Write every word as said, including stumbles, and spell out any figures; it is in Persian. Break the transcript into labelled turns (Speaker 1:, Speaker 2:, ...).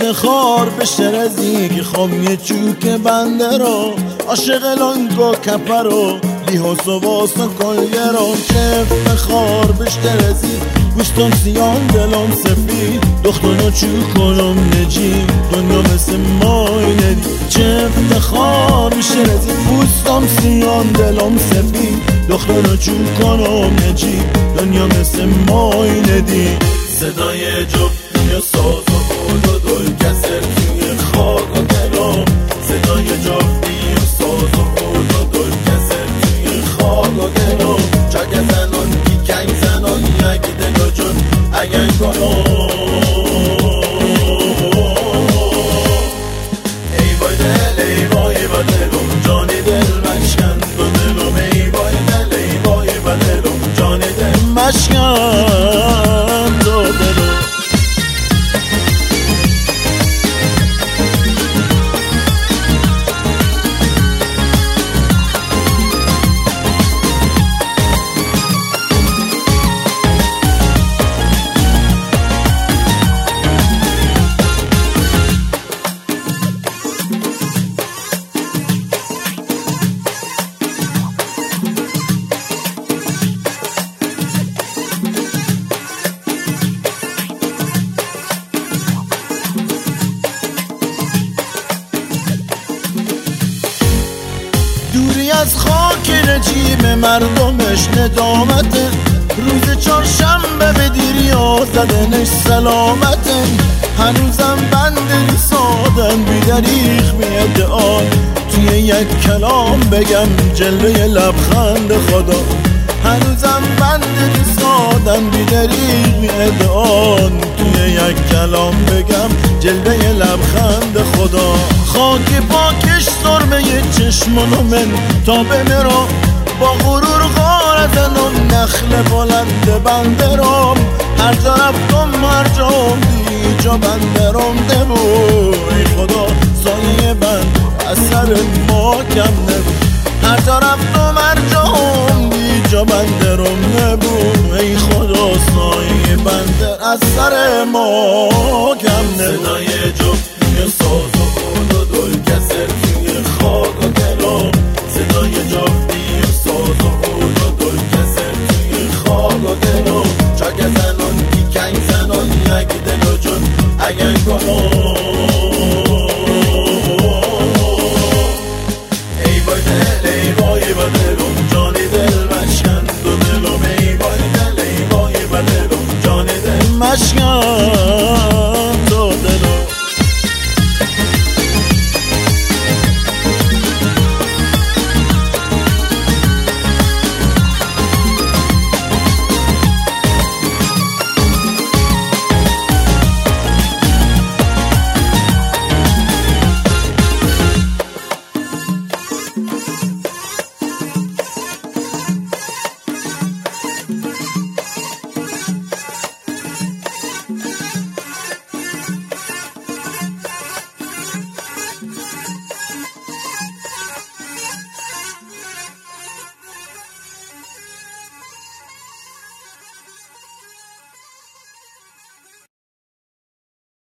Speaker 1: افتخار به شرزی که خام یه چوک بنده رو عاشق لانگو کپرو لیهاس و واسه کلگرام چه افتخار به شرزی گوشتم سیان دلم سفید دختانو چو کنم نجی دنیا مثل مای ندی چه افتخار به شرزی گوشتم سیان دلم سفید دختانو چو کنم نجی دنیا مثل مای ندی صدای جفتی و ساز و بود و دل کسر توی خاک و دلم صدای جفتی و ساز و بود و دل کسر توی خاک و دلم چاک زنان کی کنگ زنان یک دل جون اگر کنم ای بای دل ای بای با دلم جانی دل مشکن دو دلم ای بای دل ای بای با دلم جانی دل مشکن دو دلم دوری از خاک رجیم مردمش ندامته روز چهارشنبه به دیریا زدنش سلامته هنوزم بند سادن بی دریغ می ادعا توی یک کلام بگم جلوه لبخند خدا هنوزم بند سادن بی دریغ می ادعا توی یک کلام بگم جلوه لبخند خدا خاک پاکش سرمه چشمانو من تا بمیرم با غرور غارتنم نخل بلند بندرم هر جا رفتم هر جام دی جا بندرم دمو ای خدا سایه بند از سر ما کم نبو هر جا رفتم هر جام دی جا بندرم نبو ای خدا سایه بند از سر ما کم نبو صدای